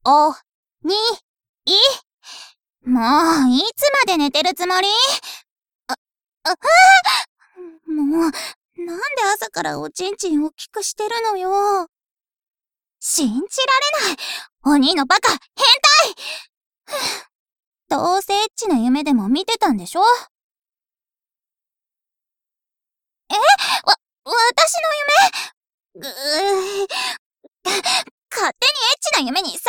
お、に、い。もう、いつまで寝てるつもり？もう、なんで朝からおちんちん大きくしてるのよ。信じられない。鬼のバカ、変態。どうせエッチな夢でも見てたんでしょ？私の夢？勝手にエッチな夢に誘